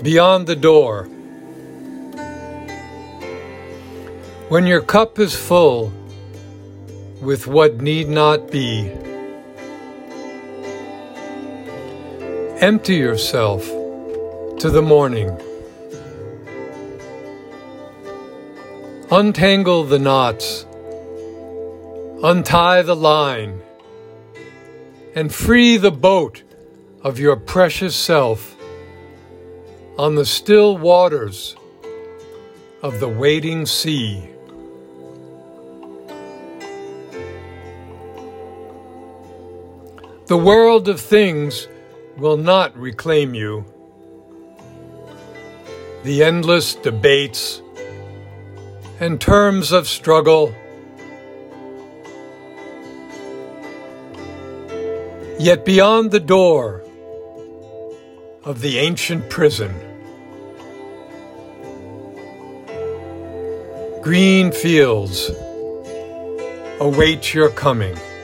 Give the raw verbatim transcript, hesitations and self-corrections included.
beyond the door. When your cup is full with what need not be, empty yourself to the morning. Untangle the knots, untie the line, and free the boat of your precious self on the still waters of the waiting sea. The world of things will not reclaim you. The endless debates and terms of struggle, yet beyond the door of the ancient prison, green fields await your coming.